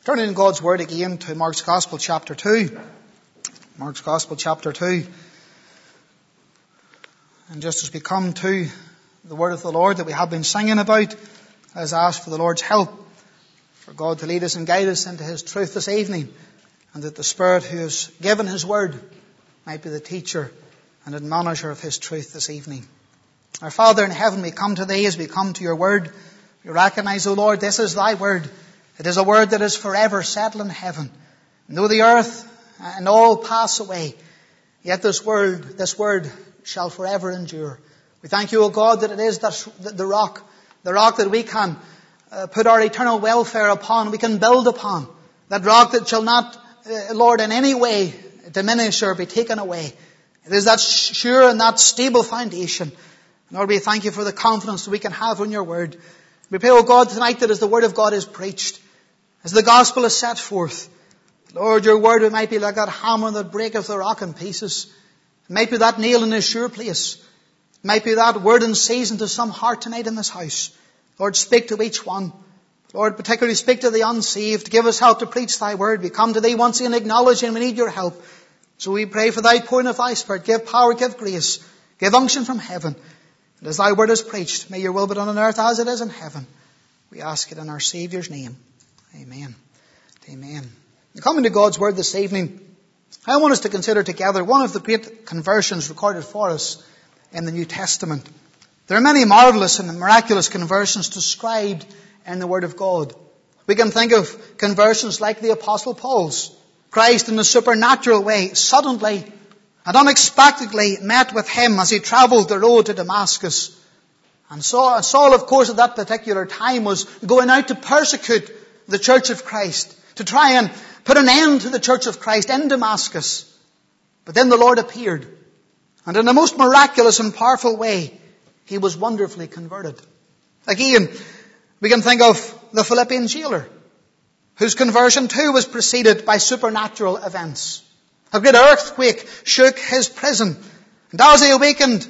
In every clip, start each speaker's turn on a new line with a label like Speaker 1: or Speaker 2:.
Speaker 1: Turning in God's Word again to Mark's Gospel chapter 2. Mark's Gospel chapter 2. And just as we come to the Word of the Lord that we have been singing about, let's ask for the Lord's help, for God to lead us and guide us into His truth this evening, and that the Spirit who has given His Word might be the teacher and admonisher of His truth this evening. Our Father in heaven, we come to Thee as we come to Your Word. We recognize, O Lord, this is Thy Word. It is a word that is forever settled in heaven. And though the earth and all pass away, yet this word shall forever endure. We thank you, O God, that it is the rock that we can put our eternal welfare upon, we can build upon. That rock that shall not, Lord, in any way diminish or be taken away. It is that sure and that stable foundation. Lord, we thank you for the confidence that we can have in your word. We pray, O God, tonight that as the word of God is preached, as the gospel is set forth, Lord, your word might be like that hammer that breaketh the rock in pieces. It might be that nail in a sure place. It might be that word in season to some heart tonight in this house. Lord, speak to each one. Lord, particularly speak to the unsaved. Give us help to preach thy word. We come to thee once again acknowledging we need your help. So we pray for thy pouring of thy Spirit. Give power, give grace, give unction from heaven. And as thy word is preached, may your will be done on earth as it is in heaven. We ask it in our Saviour's name. Amen. Amen. Coming to God's Word this evening, I want us to consider together one of the great conversions recorded for us in the New Testament. There are many marvelous and miraculous conversions described in the Word of God. We can think of conversions like the Apostle Paul's. Christ in a supernatural way suddenly and unexpectedly met with him as he travelled the road to Damascus. And Saul, of course, at that particular time was going out to persecute the Church of Christ, to try and put an end to the Church of Christ in Damascus. But then the Lord appeared, and in a most miraculous and powerful way, he was wonderfully converted. Again, we can think of the Philippian jailer, whose conversion too was preceded by supernatural events. A great earthquake shook his prison, and as he awakened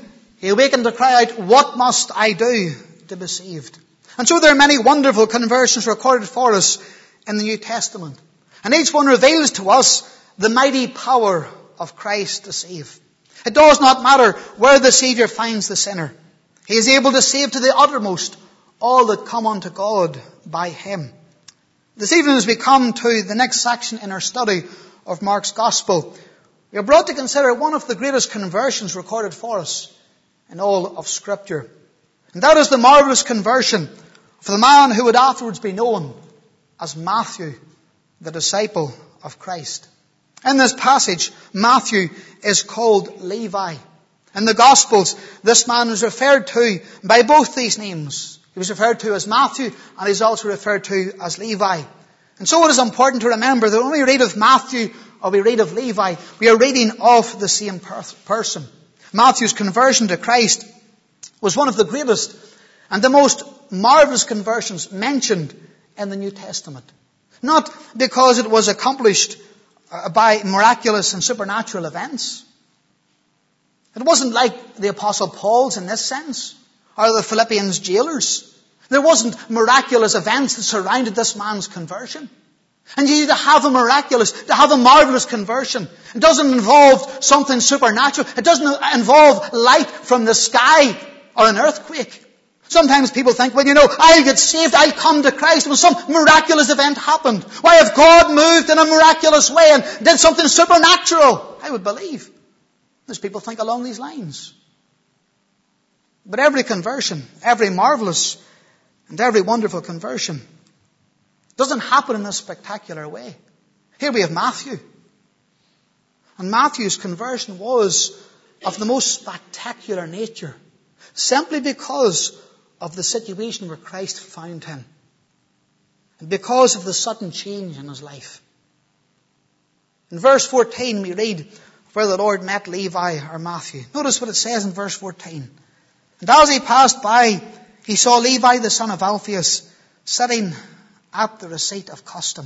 Speaker 1: to cry out, "What must I do to be saved?" And so there are many wonderful conversions recorded for us in the New Testament. And each one reveals to us the mighty power of Christ to save. It does not matter where the Saviour finds the sinner. He is able to save to the uttermost all that come unto God by Him. This evening, as we come to the next section in our study of Mark's Gospel, we are brought to consider one of the greatest conversions recorded for us in all of Scripture. And that is the marvellous conversion of the man who would afterwards be known as Matthew, the disciple of Christ. In this passage, Matthew is called Levi. In the Gospels, this man is referred to by both these names. He was referred to as Matthew, and he's also referred to as Levi. And so it is important to remember that when we read of Matthew or we read of Levi, we are reading of the same person. Matthew's conversion to Christ was one of the greatest and the most marvelous conversions mentioned in the New Testament. Not because it was accomplished by miraculous and supernatural events. It wasn't like the Apostle Paul's in this sense, or the Philippians jailers. There wasn't miraculous events that surrounded this man's conversion. And you need to have a marvelous conversion. It doesn't involve something supernatural. It doesn't involve light from the sky or an earthquake. Sometimes people think, well, I'll get saved, I'll come to Christ when some miraculous event happened. Why, if God moved in a miraculous way and did something supernatural, I would believe. There's people think along these lines. But every conversion, every marvelous and every wonderful conversion doesn't happen in a spectacular way. Here we have Matthew. And Matthew's conversion was of the most spectacular nature, simply because of the situation where Christ found him, and because of the sudden change in his life. In verse 14 we read where the Lord met Levi or Matthew. Notice what it says in verse 14. "And as he passed by, he saw Levi the son of Alphaeus sitting at the receipt of custom."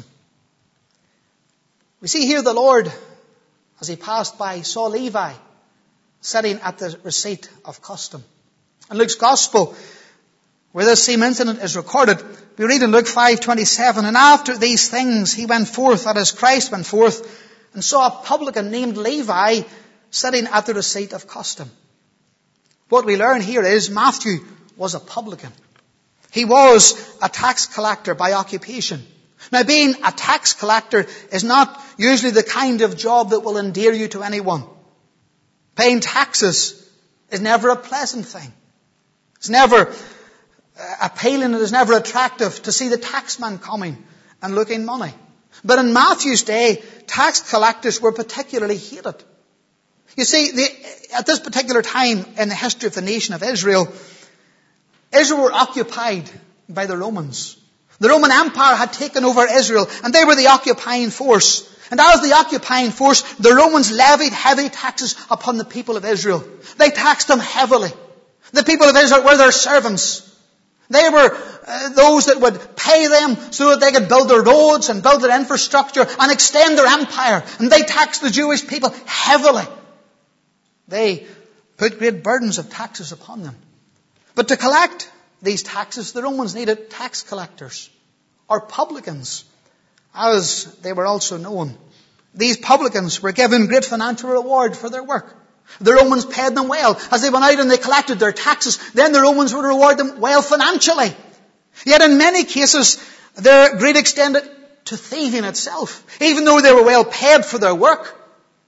Speaker 1: We see here the Lord, as he passed by, saw Levi sitting at the receipt of custom. In Luke's Gospel, where this same incident is recorded. We read in Luke 5:27, and after these things he went forth, that is, Christ went forth, and saw a publican named Levi sitting at the receipt of custom. What we learn here is Matthew was a publican. He was a tax collector by occupation. Now, being a tax collector is not usually the kind of job that will endear you to anyone. Paying taxes is never a pleasant thing. It's never appealing. It is never attractive to see the taxman coming and looking money. But in Matthew's day, tax collectors were particularly hated. You see, at this particular time in the history of the nation of Israel, Israel were occupied by the Romans. The Roman Empire had taken over Israel, and they were the occupying force. And as the occupying force, the Romans levied heavy taxes upon the people of Israel. They taxed them heavily. The people of Israel were their servants. They were those that would pay them so that they could build their roads and build their infrastructure and extend their empire. And they taxed the Jewish people heavily. They put great burdens of taxes upon them. But to collect these taxes, the Romans needed tax collectors, or publicans, as they were also known. These publicans were given great financial reward for their work. The Romans paid them well. As they went out and they collected their taxes, then the Romans would reward them well financially. Yet in many cases, their greed extended to thieving itself. Even though they were well paid for their work,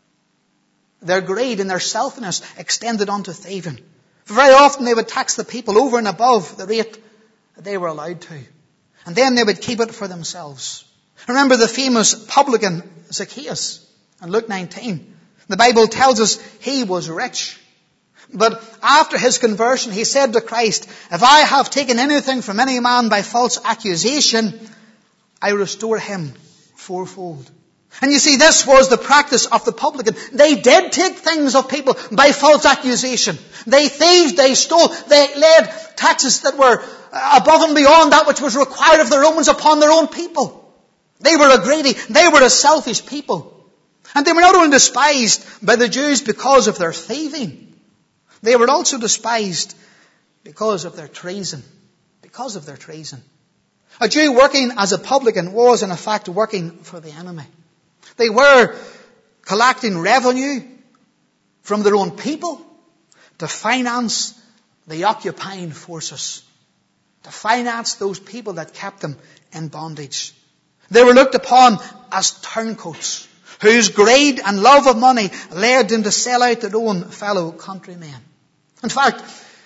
Speaker 1: their greed and their selfishness extended onto thieving. Very often they would tax the people over and above the rate that they were allowed to. And then they would keep it for themselves. Remember the famous publican Zacchaeus in Luke 19. The Bible tells us he was rich. But after his conversion, he said to Christ, "If I have taken anything from any man by false accusation, I restore him fourfold." And you see, this was the practice of the publican. They did take things of people by false accusation. They thieved, they stole, they laid taxes that were above and beyond that which was required of the Romans upon their own people. They were a greedy, they were a selfish people. And they were not only despised by the Jews because of their thieving, they were also despised because of their treason. Because of their treason. A Jew working as a publican was in effect working for the enemy. They were collecting revenue from their own people to finance the occupying forces, to finance those people that kept them in bondage. They were looked upon as turncoats, whose greed and love of money led them to sell out their own fellow countrymen. In fact,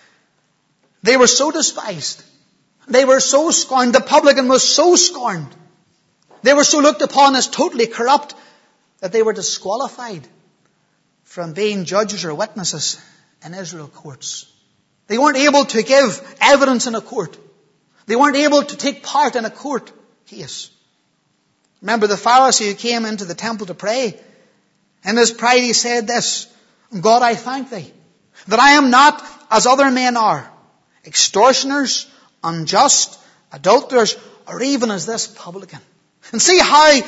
Speaker 1: they were so despised. They were so scorned. The publican was so scorned. They were so looked upon as totally corrupt that they were disqualified from being judges or witnesses in Israel courts. They weren't able to give evidence in a court. They weren't able to take part in a court case. Remember the Pharisee who came into the temple to pray. In his pride he said this, "God, I thank thee that I am not as other men are, extortioners, unjust, adulterers, or even as this publican." And see how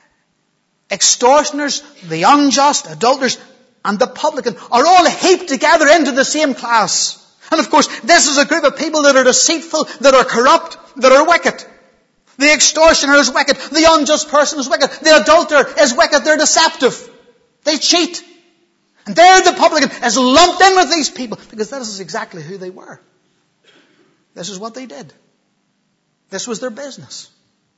Speaker 1: extortioners, the unjust, adulterers, and the publican are all heaped together into the same class. And of course, this is a group of people that are deceitful, that are corrupt, that are wicked. The extortioner is wicked. The unjust person is wicked. The adulterer is wicked. They're deceptive. They cheat. And there the publican is lumped in with these people because this is exactly who they were. This is what they did. This was their business.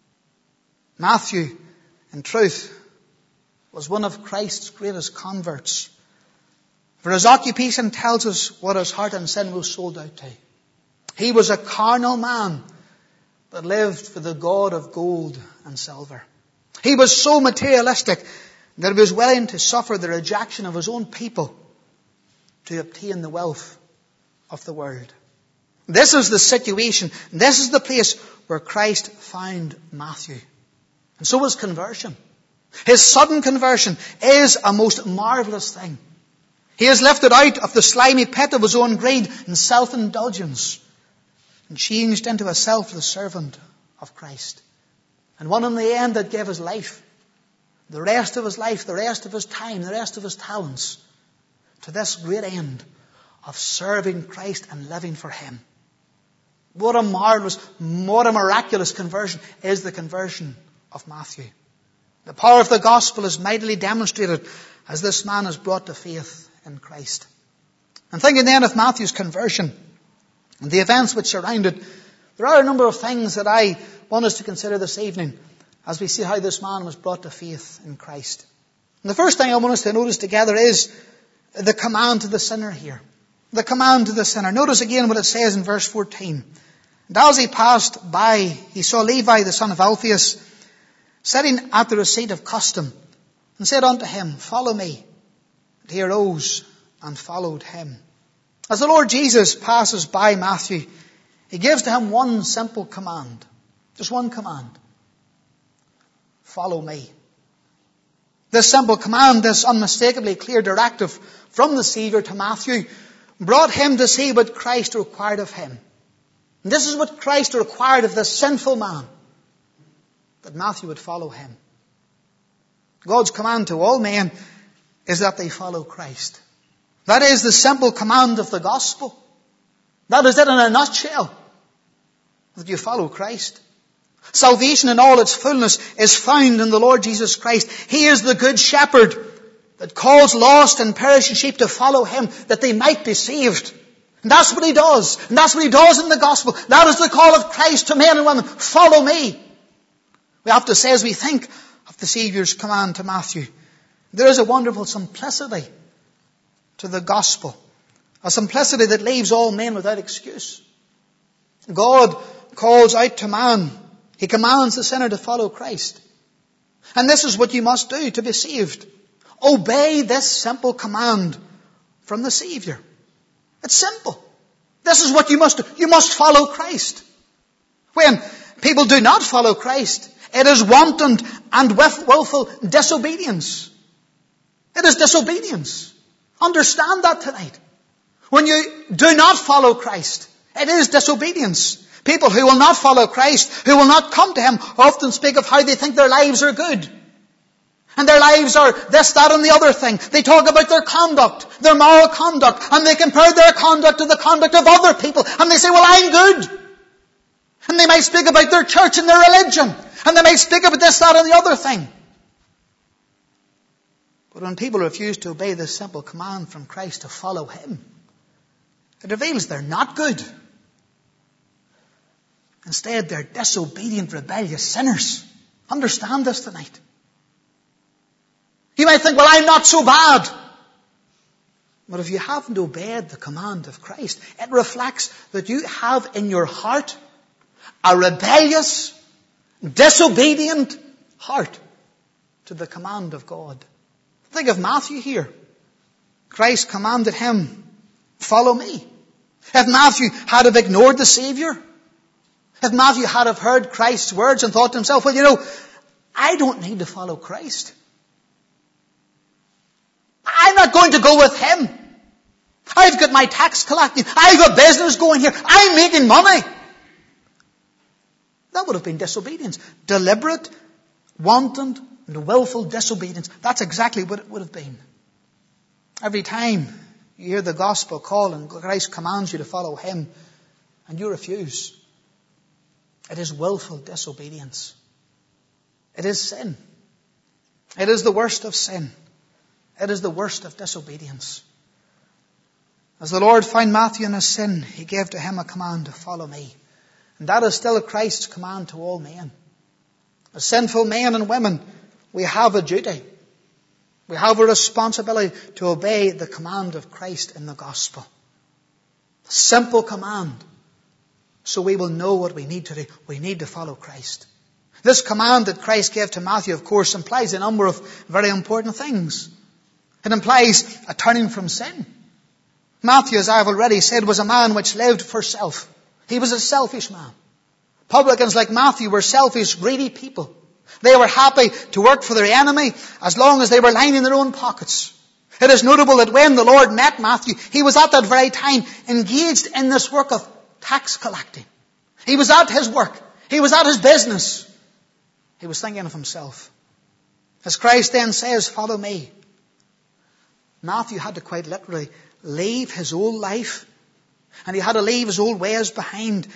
Speaker 1: Matthew, in truth, was one of Christ's greatest converts. For his occupation tells us what his heart and sin was sold out to. He was a carnal man that lived for the god of gold and silver. He was so materialistic that he was willing to suffer the rejection of his own people to obtain the wealth of the world. This is the situation. This is the place where Christ found Matthew. And so was conversion. His sudden conversion is a most marvelous thing. He is lifted out of the slimy pit of his own greed and self-indulgence and changed into a selfless servant of Christ. And one in the end that gave his life, the rest of his life, the rest of his time, the rest of his talents, to this great end of serving Christ and living for him. What a marvelous, what a miraculous conversion is the conversion of Matthew. The power of the gospel is mightily demonstrated as this man is brought to faith in Christ. And thinking then of Matthew's conversion and the events which surround it, there are a number of things that I want us to consider this evening as we see how this man was brought to faith in Christ. And the first thing I want us to notice together is the command to the sinner here. The command to the sinner. Notice again what it says in verse 14. And as he passed by, he saw Levi the son of Alphaeus sitting at the receipt of custom, and said unto him, Follow me. And he arose and followed him. As the Lord Jesus passes by Matthew, he gives to him one simple command. Just one command. Follow me. This simple command, this unmistakably clear directive from the Saviour to Matthew, brought him to see what Christ required of him. And this is what Christ required of this sinful man, that Matthew would follow him. God's command to all men is that they follow Christ. That is the simple command of the gospel. That is it in a nutshell. That you follow Christ. Salvation in all its fullness is found in the Lord Jesus Christ. He is the good shepherd that calls lost and perishing sheep to follow him that they might be saved. And that's what he does. And that's what he does in the gospel. That is the call of Christ to men and women. Follow me. We have to say, as we think of the Saviour's command to Matthew, there is a wonderful simplicity to the gospel. A simplicity that leaves all men without excuse. God calls out to man. He commands the sinner to follow Christ. And this is what you must do to be saved. Obey this simple command from the Saviour. It's simple. This is what you must do. You must follow Christ. When people do not follow Christ, it is wanton and willful disobedience. It is disobedience. Understand that tonight. When you do not follow Christ, it is disobedience. People who will not follow Christ, who will not come to him, often speak of how they think their lives are good. And their lives are this, that, and the other thing. They talk about their conduct, their moral conduct, and they compare their conduct to the conduct of other people. And they say, well, I'm good. And they might speak about their church and their religion. And they might speak about this, that, and the other thing. But when people refuse to obey this simple command from Christ to follow him, it reveals they're not good. Instead, they're disobedient, rebellious sinners. Understand this tonight. You might think, well, I'm not so bad. But if you haven't obeyed the command of Christ, it reflects that you have in your heart a rebellious, disobedient heart to the command of God. Think of Matthew here. Christ commanded him, follow me. If Matthew had have ignored the Saviour, if Matthew had have heard Christ's words and thought to himself, well, you know, I don't need to follow Christ. I'm not going to go with him. I've got my tax collecting. I've got business going here. I'm making money. That would have been disobedience. Deliberate, wanton, and willful disobedience. That's exactly what it would have been. Every time you hear the gospel call and Christ commands you to follow him and you refuse, it is willful disobedience. It is sin. It is the worst of sin. It is the worst of disobedience. As the Lord found Matthew in his sin, he gave to him a command to follow me. And that is still Christ's command to all men. As sinful men and women, we have a duty. We have a responsibility to obey the command of Christ in the gospel. A simple command. So we will know what we need to do. We need to follow Christ. This command that Christ gave to Matthew, of course, implies a number of very important things. It implies a turning from sin. Matthew, as I have already said, was a man which lived for self. He was a selfish man. Publicans like Matthew were selfish, greedy people. They were happy to work for their enemy as long as they were lining their own pockets. It is notable that when the Lord met Matthew, he was at that very time engaged in this work of tax collecting. He was at his work. He was at his business. He was thinking of himself. As Christ then says, follow me. Matthew had to quite literally leave his old life, and he had to leave his old ways behind,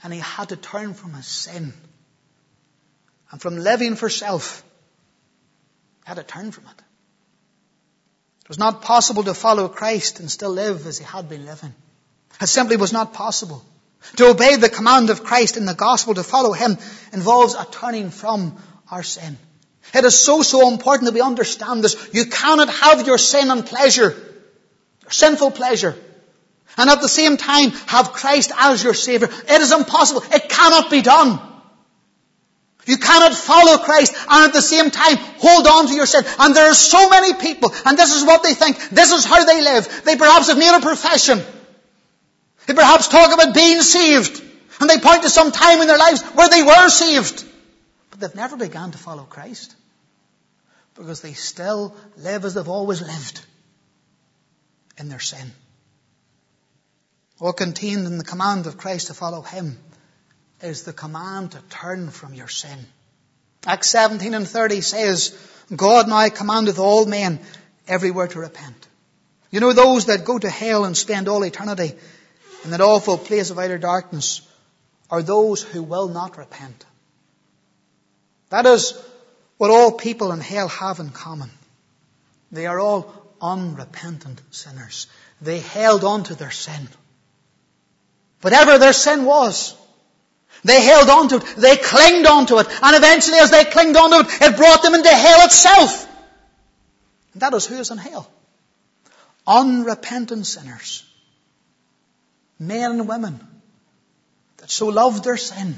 Speaker 1: And he had to turn from his sin. And from living for self, he had to turn from it. It was not possible to follow Christ and still live as he had been living. It simply was not possible. To obey the command of Christ in the gospel, to follow him, involves a turning from our sin. It is so important that we understand this. You cannot have your sin and pleasure, your sinful pleasure, and at the same time have Christ as your Savior. It is impossible. It cannot be done. You cannot follow Christ and at the same time hold on to your sin. And there are so many people, and this is what they think. This is how they live. They perhaps have made a profession. They perhaps talk about being saved. And they point to some time in their lives where they were saved. But they've never begun to follow Christ. Because they still live as they've always lived. In their sin. What contained in the command of Christ to follow him is the command to turn from your sin. Acts 17:30 says, God now commandeth all men everywhere to repent. You know, those that go to hell and spend all eternity in that awful place of outer darkness are those who will not repent. That is what all people in hell have in common. They are all unrepentant sinners. They held on to their sin. Whatever their sin was, they held on to it. They clinged on to it. And eventually, as they clinged on to it, it brought them into hell itself. And that is who is in hell. Unrepentant sinners. Men and women that so loved their sin,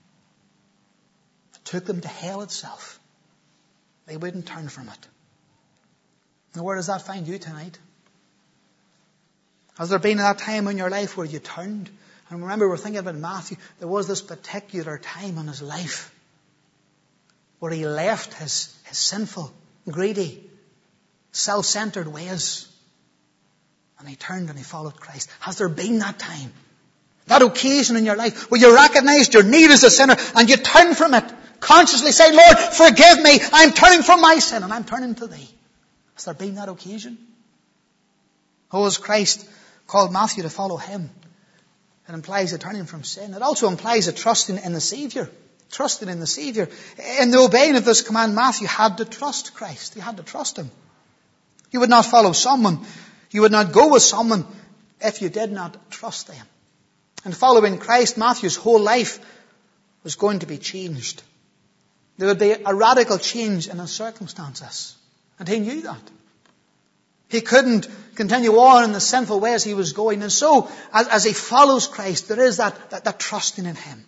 Speaker 1: it took them to hell itself. They wouldn't turn from it. And where does that find you tonight? Has there been that time in your life where you turned? And remember, we're thinking about Matthew. There was this particular time in his life where he left his sinful, greedy, self-centered ways. And he turned and he followed Christ. Has there been that time? That occasion in your life where you recognized your need as a sinner and you turned from it. Consciously say, Lord, forgive me. I'm turning from my sin and I'm turning to thee. Has there been that occasion? Oh, as Christ called Matthew to follow him, it implies a turning from sin. It also implies a trusting in the Savior. Trusting in the Savior. In the obeying of this command, Matthew had to trust Christ. He had to trust him. You would not follow someone. You would not go with someone if you did not trust them. And following Christ, Matthew's whole life was going to be changed. There would be a radical change in his circumstances. And he knew that. He couldn't continue on in the sinful ways he was going. And so, as he follows Christ, there is that trusting in him.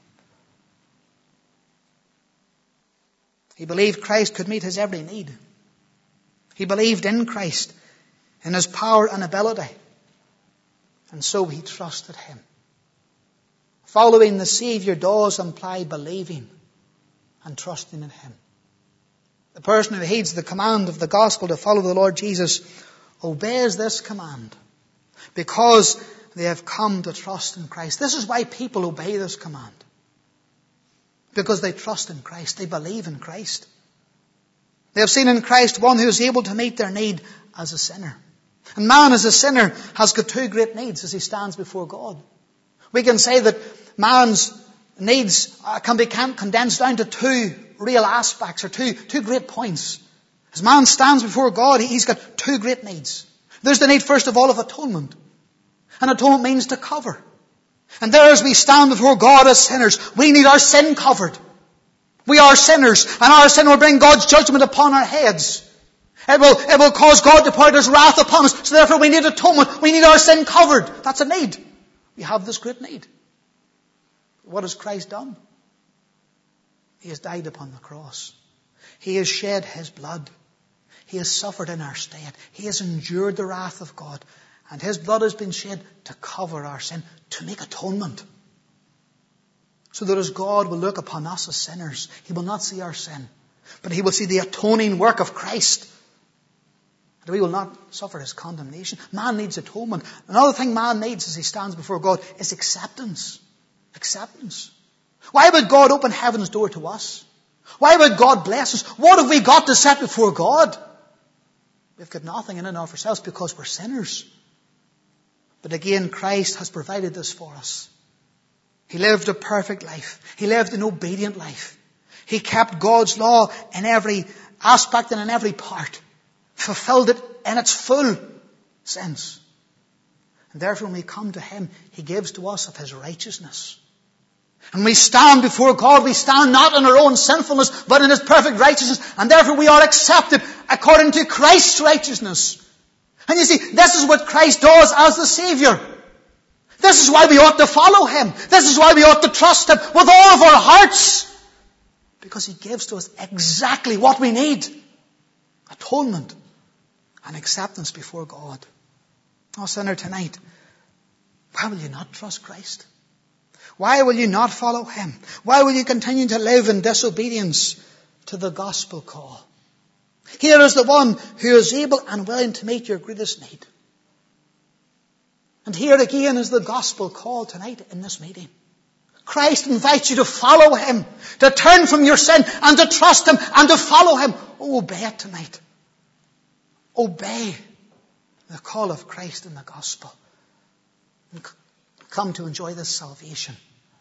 Speaker 1: He believed Christ could meet his every need. He believed in Christ, in his power and ability. And so he trusted him. Following the Savior does imply believing and trusting in him. The person who heeds the command of the gospel to follow the Lord Jesus obeys this command because they have come to trust in Christ. This is why people obey this command. Because they trust in Christ. They believe in Christ. They have seen in Christ one who is able to meet their need as a sinner. And man as a sinner has got two great needs as he stands before God. We can say that man's needs can be condensed down to two real aspects or two great points. As man stands before God, he's got two great needs. There's the need, first of all, of atonement. And atonement means to cover. And there as we stand before God as sinners, we need our sin covered. We are sinners, and our sin will bring God's judgment upon our heads. It will cause God to pour out his wrath upon us. So therefore we need atonement. We need our sin covered. That's a need. We have this great need. What has Christ done? He has died upon the cross. He has shed his blood. He has suffered in our stead. He has endured the wrath of God. And his blood has been shed to cover our sin, to make atonement. So that as God will look upon us as sinners, he will not see our sin, but he will see the atoning work of Christ. And we will not suffer his condemnation. Man needs atonement. Another thing man needs as he stands before God is acceptance. Acceptance. Why would God open heaven's door to us? Why would God bless us? What have we got to set before God? We've got nothing in and of ourselves because we're sinners. But again, Christ has provided this for us. He lived a perfect life. He lived an obedient life. He kept God's law in every aspect and in every part. Fulfilled it in its full sense. And therefore when we come to Him, He gives to us of His righteousness. And we stand before God, we stand not in our own sinfulness, but in His perfect righteousness. And therefore we are accepted according to Christ's righteousness. And you see, this is what Christ does as the Saviour. This is why we ought to follow Him. This is why we ought to trust Him with all of our hearts. Because He gives to us exactly what we need. Atonement and acceptance before God. Oh, sinner, tonight, why will you not trust Christ? Why will you not follow Him? Why will you continue to live in disobedience to the gospel call? Here is the one who is able and willing to meet your greatest need. And here again is the gospel call tonight in this meeting. Christ invites you to follow Him, to turn from your sin and to trust Him and to follow Him. Oh, obey it tonight. Obey the call of Christ in the gospel. And come to enjoy this salvation.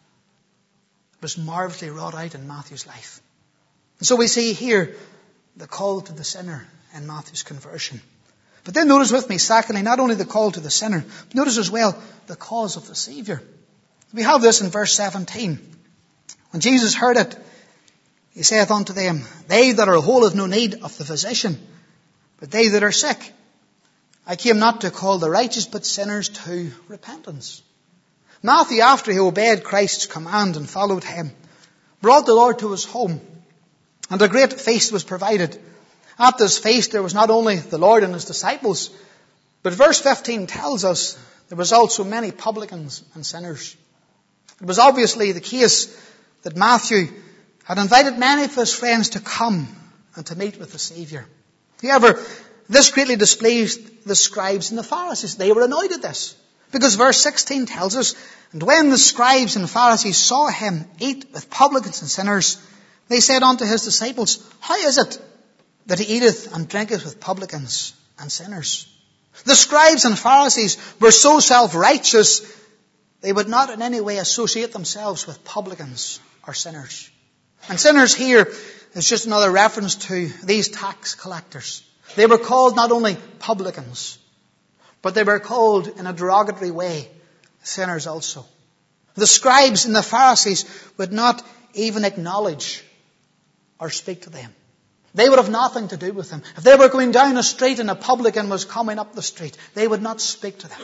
Speaker 1: It was marvelously wrought out in Matthew's life. And so we see here the call to the sinner in Matthew's conversion. But then notice with me, secondly, not only the call to the sinner, but notice as well the cause of the Saviour. We have this in verse 17. When Jesus heard it, He saith unto them, They that are whole have no need of the physician, but they that are sick. I came not to call the righteous, but sinners to repentance. Matthew, after he obeyed Christ's command and followed Him, brought the Lord to His home, and a great feast was provided. At this feast there was not only the Lord and His disciples, but verse 15 tells us there was also many publicans and sinners. It was obviously the case that Matthew had invited many of his friends to come and to meet with the Saviour. However, this greatly displeased the scribes and the Pharisees. They were annoyed at this. Because verse 16 tells us, And when the scribes and Pharisees saw Him eat with publicans and sinners, they said unto His disciples, How is it that He eateth and drinketh with publicans and sinners? The scribes and Pharisees were so self-righteous, they would not in any way associate themselves with publicans or sinners. And sinners here is just another reference to these tax collectors. They were called not only publicans, but they were called in a derogatory way sinners also. The scribes and the Pharisees would not even acknowledge or speak to them. They would have nothing to do with them. If they were going down a street and a publican was coming up the street, they would not speak to them.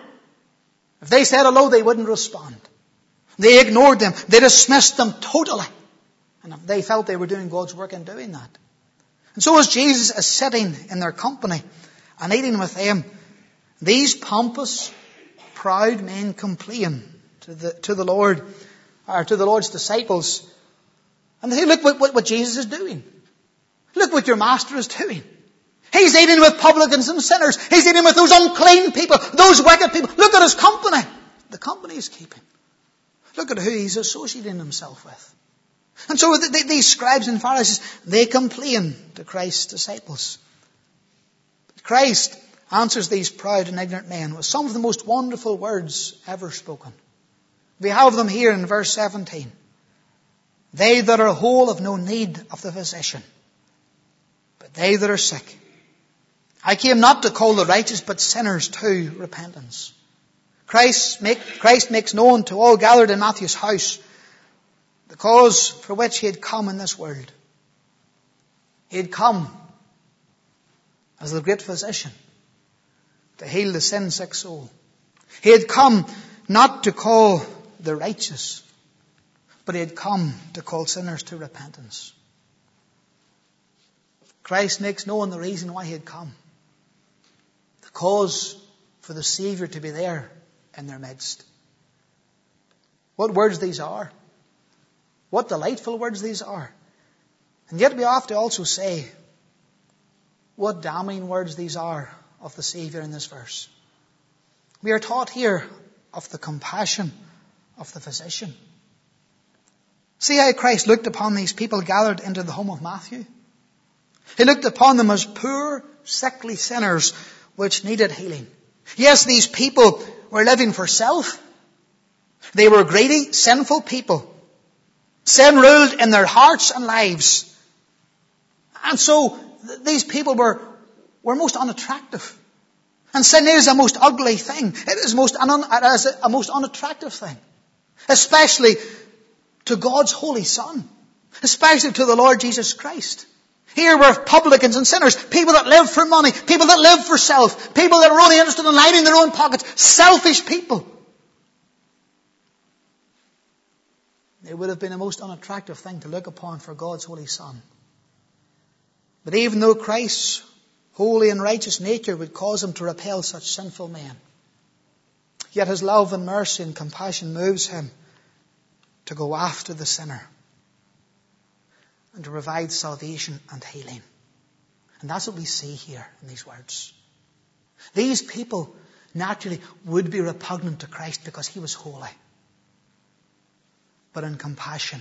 Speaker 1: If they said hello, they wouldn't respond. They ignored them. They dismissed them totally. And they felt they were doing God's work in doing that. And so as Jesus is sitting in their company and eating with them, these pompous, proud men complain to the Lord, or to the Lord's disciples. And they say, look what Jesus is doing. Look what your master is doing. He's eating with publicans and sinners. He's eating with those unclean people, those wicked people. Look at his company. The company he's keeping. Look at who he's associating himself with. And so these scribes and Pharisees, they complain to Christ's disciples. Christ answers these proud and ignorant men with some of the most wonderful words ever spoken. We have them here in verse 17. They that are whole have no need of the physician, but they that are sick. I came not to call the righteous, but sinners to repentance. Christ makes known to all gathered in Matthew's house the cause for which he had come in this world. He had come as the great physician to heal the sin-sick soul. He had come not to call the righteous, but he had come to call sinners to repentance. Christ makes known the reason why he had come. The cause for the Saviour to be there in their midst. What words these are. What delightful words these are. And yet we have to also say what damning words these are of the Saviour in this verse. We are taught here of the compassion of the physician. See how Christ looked upon these people gathered into the home of Matthew? He looked upon them as poor, sickly sinners which needed healing. Yes, these people were living for self. They were greedy, sinful people. Sin ruled in their hearts and lives. And so these people were most unattractive. And sin is a most ugly thing. It is a most unattractive thing. Especially to God's holy Son. Especially to the Lord Jesus Christ. Here were publicans and sinners, people that live for money, people that live for self, people that are only interested in lining their own pockets, selfish people. It would have been a most unattractive thing to look upon for God's holy Son. But even though Christ's holy and righteous nature would cause him to repel such sinful men, yet his love and mercy and compassion moves him to go after the sinner and to provide salvation and healing. And that's what we see here in these words. These people naturally would be repugnant to Christ because he was holy. But in compassion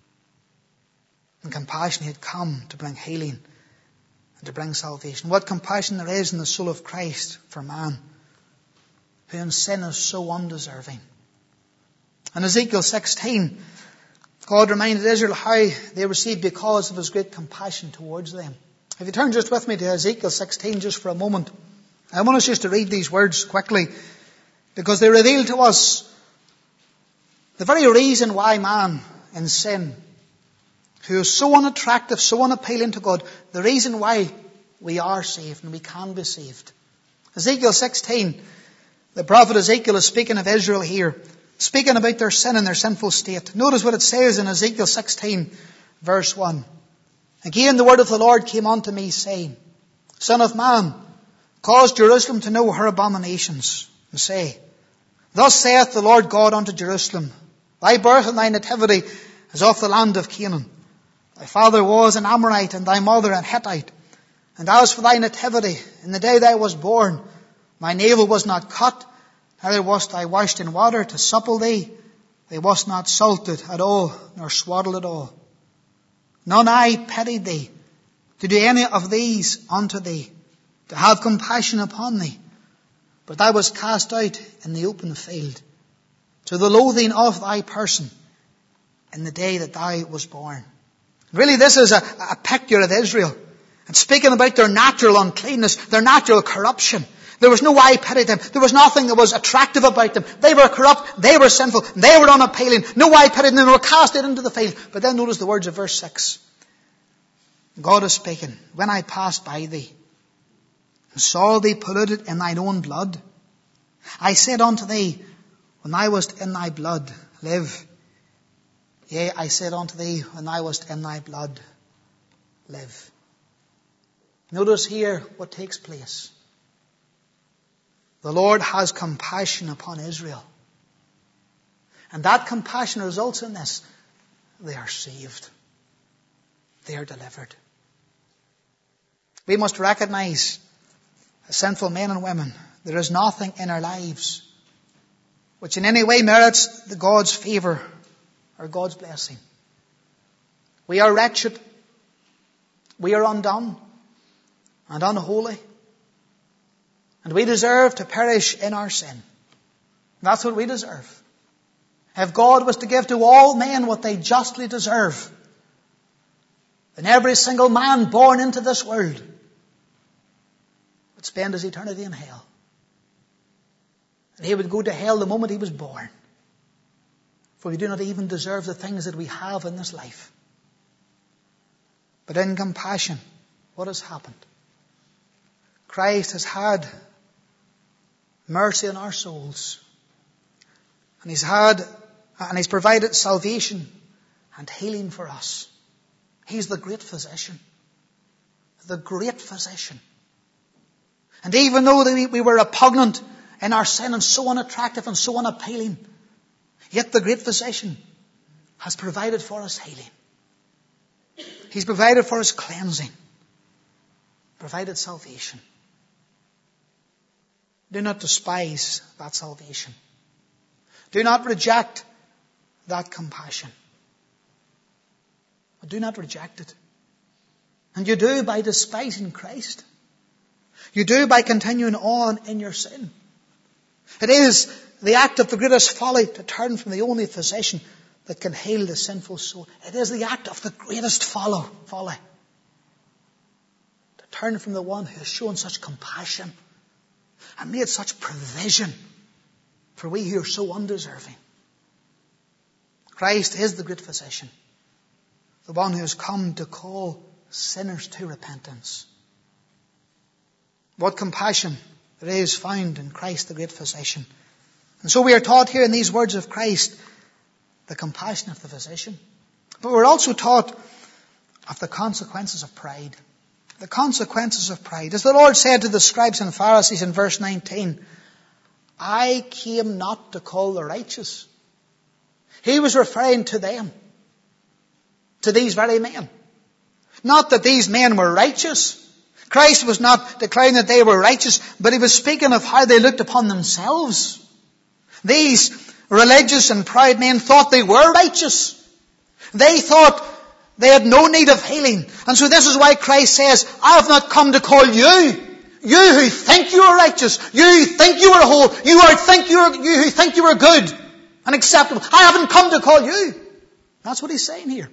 Speaker 1: he had come to bring healing and to bring salvation. What compassion there is in the soul of Christ for man, who in sin is so undeserving. In Ezekiel 16, God reminded Israel how they received because of his great compassion towards them. If you turn just with me to Ezekiel 16 just for a moment, I want us just to read these words quickly because they reveal to us the very reason why man in sin, who is so unattractive, so unappealing to God, the reason why we are saved and we can be saved. Ezekiel 16, the prophet Ezekiel is speaking of Israel here, speaking about their sin and their sinful state. Notice what it says in Ezekiel 16, verse 1. Again the word of the Lord came unto me, saying, Son of man, cause Jerusalem to know her abominations, and say, Thus saith the Lord God unto Jerusalem, Thy birth and thy nativity is of the land of Canaan. Thy father was an Amorite, and thy mother an Hittite. And as for thy nativity, in the day thou wast born, my navel was not cut, neither wast thou washed in water to supple thee. Thou wast not salted at all, nor swaddled at all. None eye pitied thee, to do any of these unto thee, to have compassion upon thee. But thou wast cast out in the open field, to the loathing of thy person, in the day that thou wast born. Really, this is a picture of Israel. And speaking about their natural uncleanness, their natural corruption. There was no eye pity them. There was nothing that was attractive about them. They were corrupt. They were sinful. They were unappealing. No eye pity them. They were cast out into the field. But then notice the words of verse 6. God is speaking. When I passed by thee, and saw thee polluted in thine own blood, I said unto thee, when thou wast in thy blood, live. Yea, I said unto thee, when thou wast in thy blood, live. Notice here what takes place. The Lord has compassion upon Israel. And that compassion results in this. They are saved. They are delivered. We must recognize, as sinful men and women, there is nothing in our lives which in any way merits the God's favour or God's blessing. We are wretched. We are undone and unholy. And we deserve to perish in our sin. That's what we deserve. If God was to give to all men what they justly deserve, then every single man born into this world would spend his eternity in hell. And he would go to hell the moment he was born. For we do not even deserve the things that we have in this life. But in compassion, what has happened? Christ has had mercy on our souls. And He's provided salvation and healing for us. He's the great physician. The great physician. And even though we were repugnant in our sin and so unattractive and so unappealing, yet the great physician has provided for us healing. He's provided for us cleansing. Provided salvation. Do not despise that salvation. Do not reject that compassion. But do not reject it. And you do by despising Christ. You do by continuing on in your sin. It is the act of the greatest folly to turn from the only physician that can heal the sinful soul. It is the act of the greatest folly. To turn from the one who has shown such compassion and made such provision for we who are so undeserving. Christ is the great physician, the one who has come to call sinners to repentance. What compassion there is found in Christ, the great physician. And so we are taught here in these words of Christ the compassion of the physician. But we're also taught of the consequences of pride. The consequences of pride. As the Lord said to the scribes and Pharisees in verse 19, I came not to call the righteous. He was referring to them, to these very men. Not that these men were righteous. Christ was not declaring that they were righteous, but he was speaking of how they looked upon themselves. These religious and proud men thought they were righteous. They thought they had no need of healing. And so this is why Christ says, I have not come to call you. You who think you are righteous. You who think you are whole. You who think you are good and acceptable. I haven't come to call you. That's what he's saying here.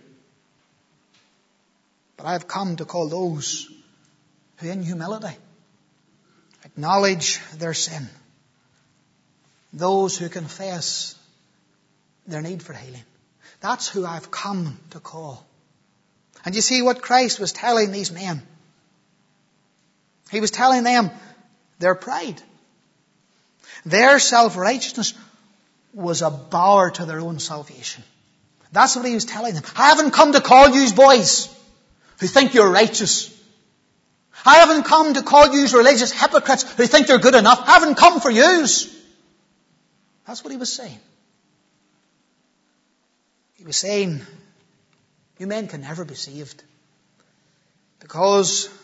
Speaker 1: But I have come to call those who in humility acknowledge their sin. Those who confess their need for healing. That's who I've come to call. And you see what Christ was telling these men. He was telling them their pride. Their self-righteousness was a bar to their own salvation. That's what he was telling them. I haven't come to call you boys who think you're righteous. I haven't come to call you religious hypocrites who think they're good enough. I haven't come for yous. That's what he was saying. He was saying, you men can never be saved because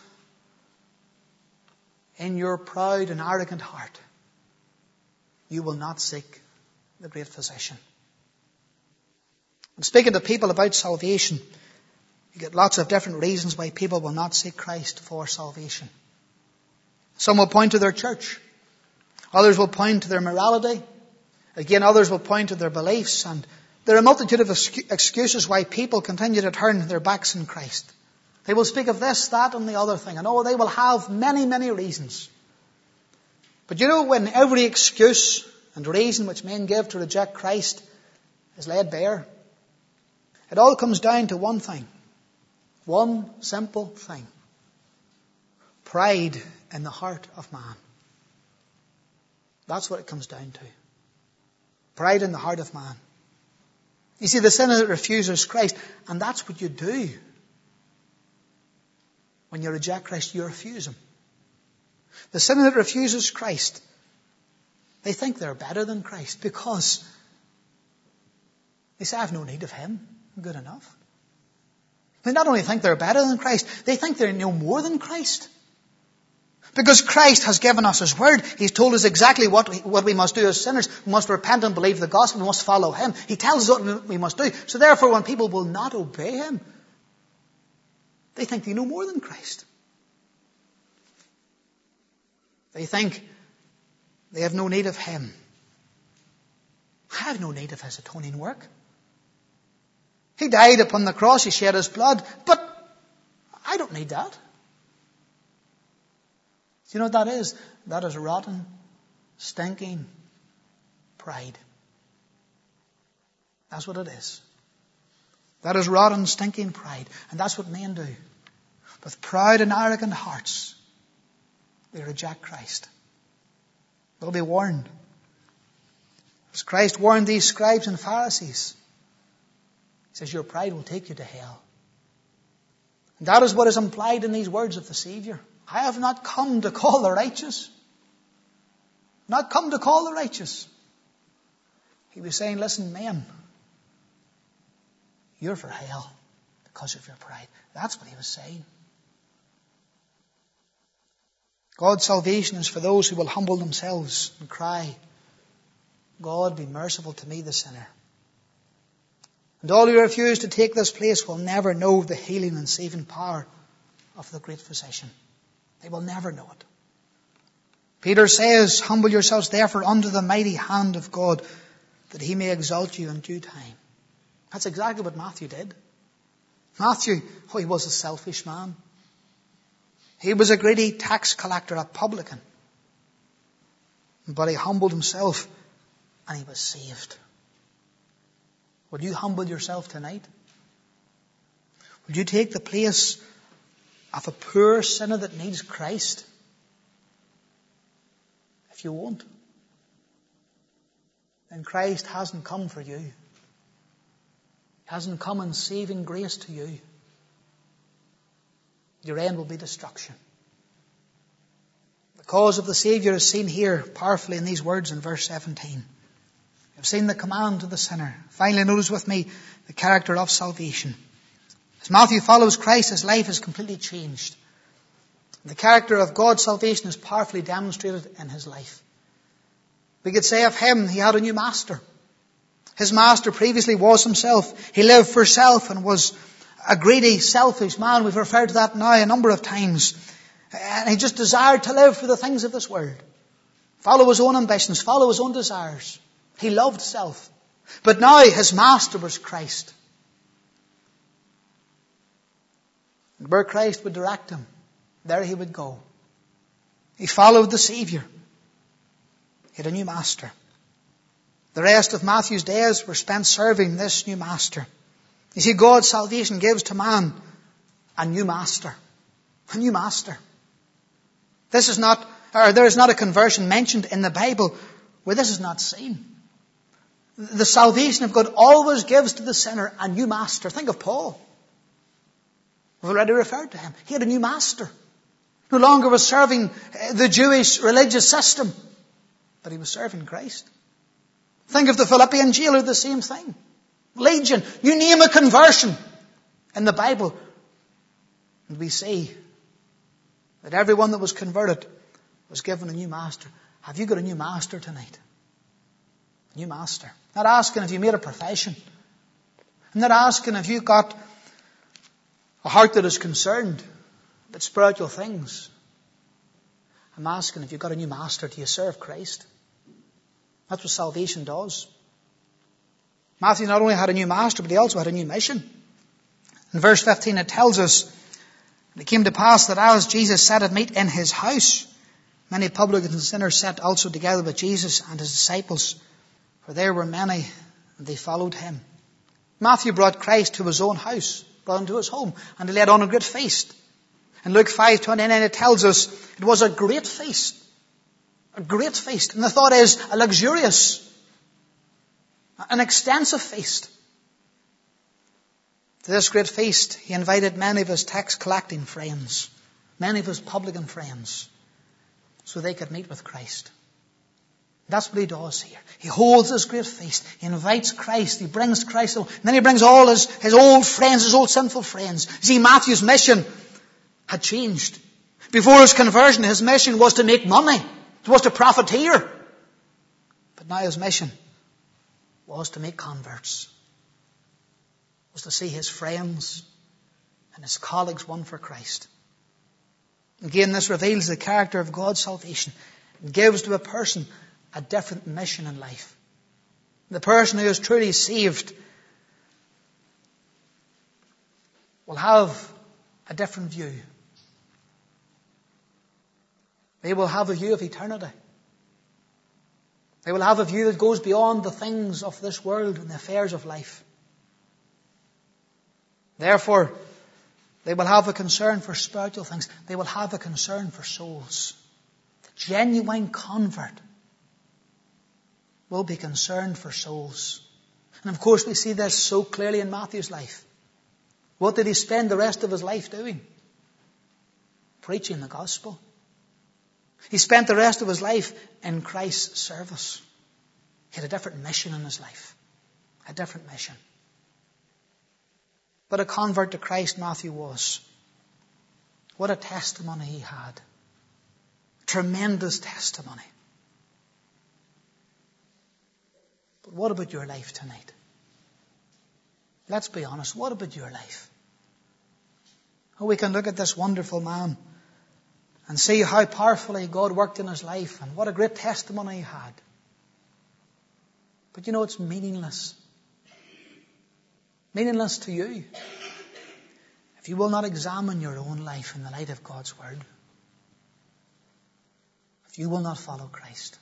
Speaker 1: in your proud and arrogant heart, you will not seek the great physician. And speaking to people about salvation, you get lots of different reasons why people will not seek Christ for salvation. Some will point to their church. Others will point to their morality. Again, others will point to their beliefs. And there are a multitude of excuses why people continue to turn their backs on Christ. They will speak of this, that, and the other thing. And they will have many, many reasons. But when every excuse and reason which men give to reject Christ is laid bare, it all comes down to one thing. One simple thing. Pride in the heart of man. That's what it comes down to. Pride in the heart of man. You see, the sinner that refuses Christ, and that's what you do. When you reject Christ, you refuse him. The sinner that refuses Christ, they think they're better than Christ because they say, I have no need of him. I'm good enough. They not only think they're better than Christ, they think they're no more than Christ. Because Christ has given us his word. He's told us exactly what we must do as sinners. We must repent and believe the gospel. We must follow him. He tells us what we must do. So therefore, when people will not obey him, they think they know more than Christ. They think they have no need of him. I have no need of his atoning work. He died upon the cross. He shed his blood. But I don't need that. Do you know what that is? That is rotten, stinking pride. That's what it is. That is rotten, stinking pride. And that's what men do. With proud and arrogant hearts, they reject Christ. They'll be warned. As Christ warned these scribes and Pharisees, he says, your pride will take you to hell. And that is what is implied in these words of the Savior. I have not come to call the righteous. Not come to call the righteous. He was saying, listen, men, you're for hell because of your pride. That's what he was saying. God's salvation is for those who will humble themselves and cry, God, be merciful to me, the sinner. And all who refuse to take this place will never know the healing and saving power of the great physician. They will never know it. Peter says, humble yourselves therefore under the mighty hand of God, that he may exalt you in due time. That's exactly what Matthew did. Matthew, he was a selfish man. He was a greedy tax collector, a publican. But he humbled himself and he was saved. Will you humble yourself tonight? Will you take the place of a poor sinner that needs Christ? If you won't, then Christ hasn't come for you. He hasn't come in saving grace to you. Your end will be destruction. The cause of the Saviour is seen here powerfully in these words in verse 17. You've seen the command to the sinner. Finally, notice with me the character of salvation. As Matthew follows Christ, his life is completely changed. The character of God's salvation is powerfully demonstrated in his life. We could say of him, he had a new master. His master previously was himself. He lived for self and was a greedy, selfish man. We've referred to that now a number of times. And he just desired to live for the things of this world. Follow his own ambitions, follow his own desires. He loved self. But now his master was Christ. And where Christ would direct him, there he would go. He followed the Saviour. He had a new master. The rest of Matthew's days were spent serving this new master. You see, God's salvation gives to man a new master. A new master. There is not a conversion mentioned in the Bible where this is not seen. The salvation of God always gives to the sinner a new master. Think of Paul. We've already referred to him. He had a new master. No longer was serving the Jewish religious system, but he was serving Christ. Think of the Philippian jailer, the same thing. Legion, you name a conversion in the Bible, and we see that everyone that was converted was given a new master. Have you got a new master tonight? A new master. Not asking if you made a profession. I'm not asking if you've got a heart that is concerned with spiritual things. I'm asking if you've got a new master. Do you serve Christ? That's what salvation does. Matthew not only had a new master, but he also had a new mission. In verse 15 it tells us, it came to pass that as Jesus sat at meat in his house, many publicans and sinners sat also together with Jesus and his disciples, for there were many, and they followed him. Matthew brought Christ to his own house, brought him to his home, and he led on a great feast. In Luke 5:29 it tells us it was a great feast. A great feast. And the thought is a luxurious, an extensive feast. To this great feast, he invited many of his tax collecting friends, many of his publican friends, so they could meet with Christ. That's what he does here. He holds this great feast. He invites Christ. He brings Christ along. And then he brings all his old friends, his old sinful friends. See, Matthew's mission had changed. Before his conversion, his mission was to make money. It was to profiteer. But now his mission was to make converts. Was to see his friends and his colleagues won for Christ. Again, this reveals the character of God's salvation. It gives to a person a different mission in life. The person who is truly saved will have a different view. They will have a view of eternity. They will have a view that goes beyond the things of this world and the affairs of life. Therefore, they will have a concern for spiritual things. They will have a concern for souls. The genuine convert will be concerned for souls. And of course we see this so clearly in Matthew's life. What did he spend the rest of his life doing? Preaching the gospel. He spent the rest of his life in Christ's service. He had a different mission in his life. A different mission. But a convert to Christ Matthew was. What a testimony he had. Tremendous testimony. But what about your life tonight? Let's be honest. What about your life? Oh, we can look at this wonderful man and see how powerfully God worked in his life and what a great testimony he had. But you know, it's meaningless. Meaningless to you if you will not examine your own life in the light of God's Word. If you will not follow Christ.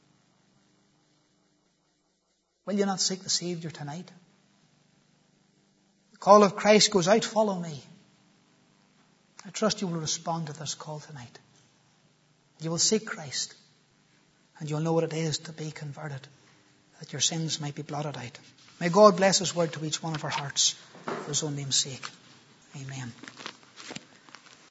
Speaker 1: Will you not seek the Saviour tonight? The call of Christ goes out, follow me. I trust you will respond to this call tonight. You will seek Christ, and you'll know what it is to be converted, that your sins might be blotted out. May God bless his word to each one of our hearts for his own name's sake. Amen.